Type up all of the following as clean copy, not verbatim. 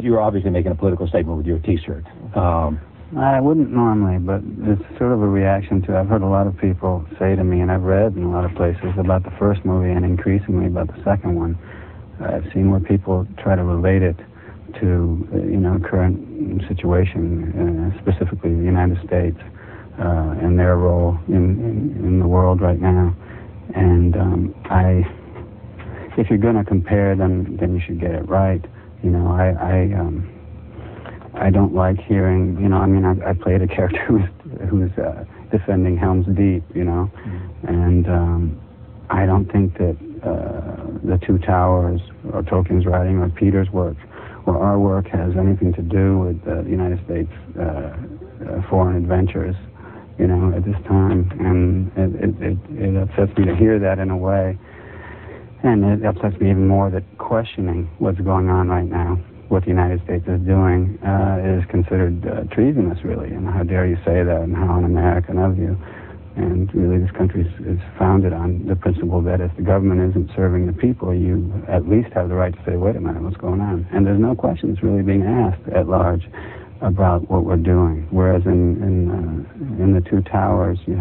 you're obviously making a political statement with your T-shirt. I wouldn't normally, but it's sort of a reaction to, I've heard a lot of people say to me, and I've read in a lot of places about the first movie and increasingly about the second one. I've seen where people try to relate it to, current situation, specifically the United States, and their role in the world right now. And if you're going to compare, then you should get it right. I don't like hearing, I played a character who's defending Helm's Deep, and I don't think that the Two Towers or Tolkien's writing or Peter's work or our work has anything to do with the United States foreign adventures, at this time. And it upsets me to hear that in a way. And it upsets me even more that questioning what's going on right now, what the United States is doing, is considered treasonous, really. And how dare you say that, and how un-American of you. And really, this country is founded on the principle that if the government isn't serving the people, you at least have the right to say, wait a minute, what's going on? And there's no questions really being asked at large about what we're doing. Whereas in the Two Towers, you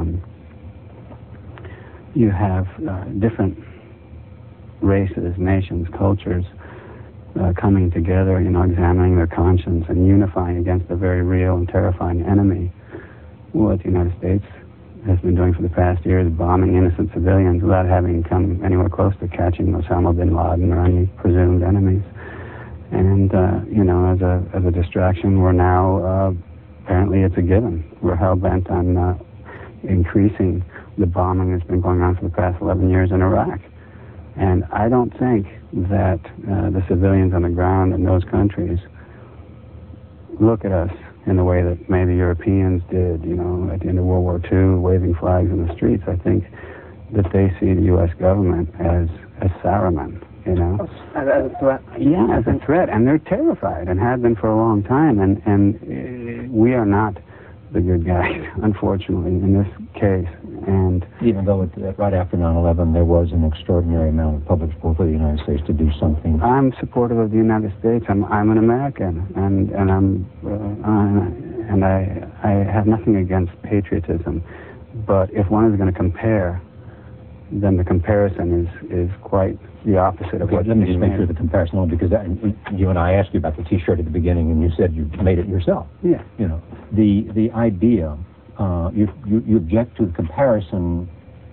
have different races, nations, cultures coming together, examining their conscience and unifying against a very real and terrifying enemy. What the United States has been doing for the past year is bombing innocent civilians without having come anywhere close to catching Osama bin Laden or any presumed enemies. And, as a distraction, we're now, apparently it's a given. We're hell-bent on increasing the bombing that's been going on for the past 11 years in Iraq. And I don't think that the civilians on the ground in those countries look at us in the way that maybe Europeans did, at the end of World War II, waving flags in the streets. I think that they see the U.S. government as Saruman, As a threat? Yeah, as a threat. And they're terrified and have been for a long time. And we are not the good guys, unfortunately, in this case. And even though right after 9/11 there was an extraordinary amount of public support for the United States to do something. I'm supportive of the United States. I'm an American, and I have nothing against patriotism. But if one is going to compare, then the comparison is quite the opposite of what. Let me just make sure the comparison only because you and I asked you about the T-shirt at the beginning, and you said you made it yourself. Yeah. The idea. You object to the comparison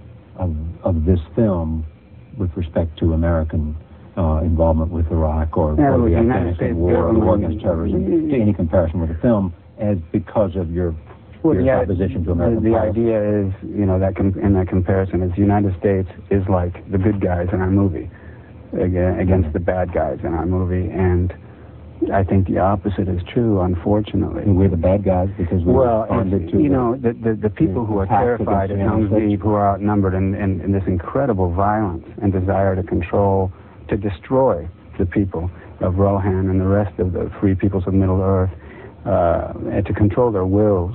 of this film with respect to American involvement with Iraq or the Afghanistan war or the war against terrorism, to any comparison with the film, as because of your opposition to American The policy. idea is, that in that comparison, is the United States is like the good guys in our movie against the bad guys in our movie, and I think the opposite is true, unfortunately. And we're the bad guys because we responded to the people who are terrified at Helm's Deep, who are outnumbered in this incredible violence and desire to control, to destroy the people of Rohan and the rest of the free peoples of Middle-earth, and to control their wills,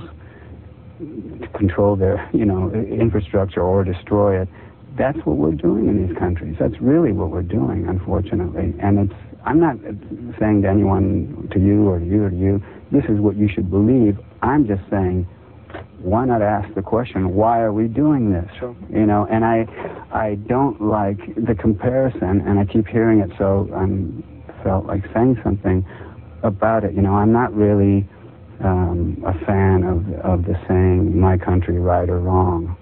to control their, infrastructure or destroy it. That's what we're doing in these countries. That's really what we're doing, unfortunately. And I'm not saying to anyone, to you or to you or to you, this is what you should believe. I'm just saying, why not ask the question, why are we doing this? Sure. And I don't like the comparison, and I keep hearing it, so I felt like saying something about it. I'm not really a fan of the saying, my country, right or wrong.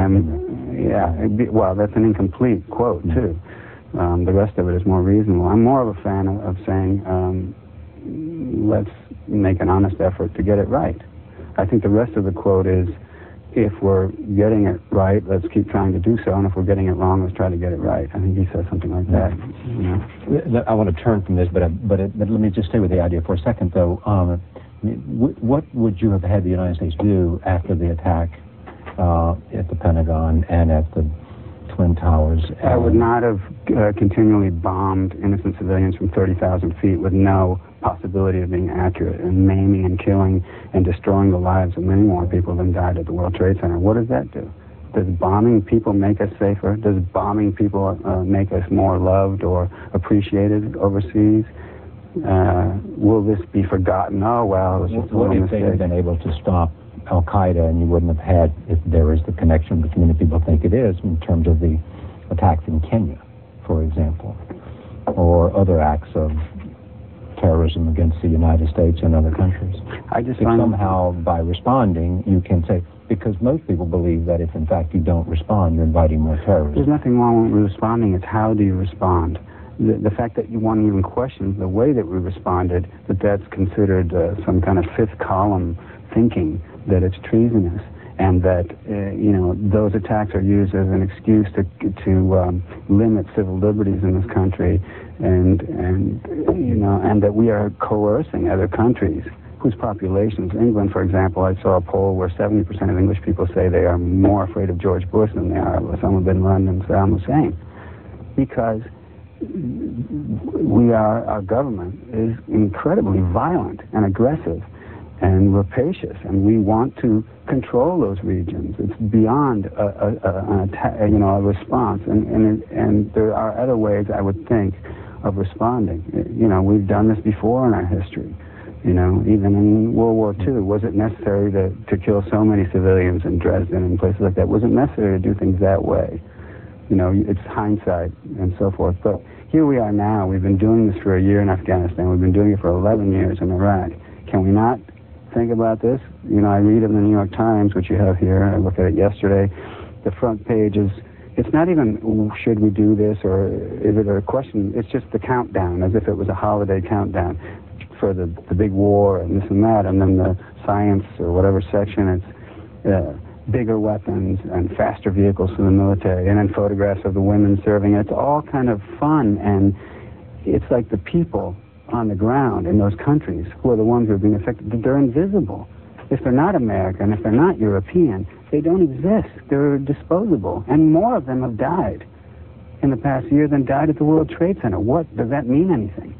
Well, that's an incomplete quote, too. The rest of it is more reasonable. I'm more of a fan of saying, let's make an honest effort to get it right. I think the rest of the quote is, if we're getting it right, let's keep trying to do so, and if we're getting it wrong, let's try to get it right. I think he says something like that. I want to turn from this, but let me just stay with the idea for a second, though. What would you have had the United States do after the attack at the Pentagon and at the Twin Towers? I would not have continually bombed innocent civilians from 30,000 feet with no possibility of being accurate and maiming and killing and destroying the lives of many more people than died at the World Trade Center. What does that do? Does bombing people make us safer? Does bombing people make us more loved or appreciated overseas? Will this be forgotten? Oh, well, it was just a What little if they had mistake. been able to stop Al-Qaeda and you wouldn't have had, if there is the connection between the people think it is, in terms of the attacks in Kenya, for example, or other acts of terrorism against the United States and other countries? I just If find somehow by responding you can say, because most people believe that if in fact you don't respond, you're inviting more there's terrorism. nothing wrong with responding. It's how do you respond? The fact that you want to even question the way that we responded, that's considered some kind of fifth column thinking, that it's treasonous, and that those attacks are used as an excuse to limit civil liberties in this country, and that we are coercing other countries whose populations, England, for example, I saw a poll where 70% of English people say they are more afraid of George Bush than they are of Osama bin Laden and Saddam Hussein, because our government is incredibly violent and aggressive and rapacious, and we want to control those regions. It's beyond a response, and there are other ways, I would think, of responding. We've done this before in our history. Even in World War II, was it necessary to kill so many civilians in Dresden and places like that? Was it necessary to do things that way? It's hindsight and so forth. But here we are now. We've been doing this for a year in Afghanistan. We've been doing it for 11 years in Iraq. Can we not think about this? I read in the New York Times, which you have here. I looked at it yesterday. The front page is, it's not even, should we do this, or is it a question? It's just the countdown, as if it was a holiday countdown for the big war and this and that. And then the science or whatever section, it's bigger weapons and faster vehicles for the military, and then photographs of the women serving. It's all kind of fun, and it's like the people on the ground in those countries who are the ones who are being affected, they're invisible. If they're not American, if they're not European, they don't exist. They're disposable, and more of them have died in the past year than died at the World Trade Center. What does that mean anything?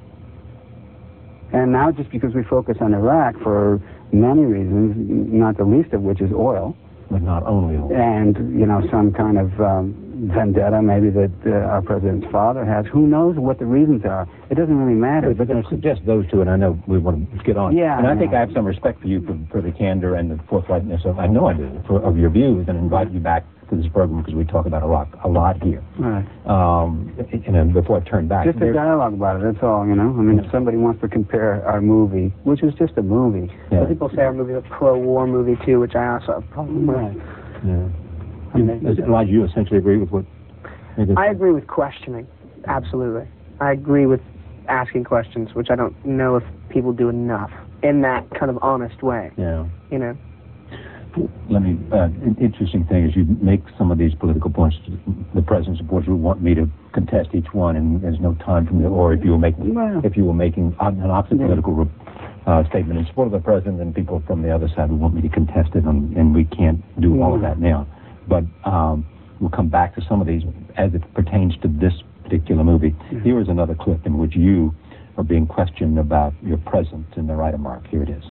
And now, just because we focus on Iraq for many reasons, not the least of which is oil, But not only oil. and some kind of vendetta maybe that our president's father has. Who knows what the reasons are? It doesn't really matter. But to suggest those two, and I know we want to get on. Yeah, and I I think know. I have some respect for you for the candor and the forthrightness of, I know I do, of your views, and invite you back to this program because we talk about a lot here. Right. Before I turn back. Just a dialogue about it, that's all, I mean, if somebody wants to compare our movie, which is just a movie. Yeah. Some people say our movie is a pro-war movie, too, which I also have a problem with. Right. Yeah. I mean, Elijah, you essentially agree with what? I agree with questioning, absolutely. I agree with asking questions, which I don't know if people do enough in that kind of honest way. Yeah. Let me. Interesting thing is you make some of these political points. The president supporters would want me to contest each one, and there's no time for me. Or if you were making an opposite political statement in support of the president, then people from the other side would want me to contest it, and we can't do all of that now. But we'll come back to some of these as it pertains to this particular movie. Here is another clip in which you are being questioned about your presence in the writer mark. Here it is.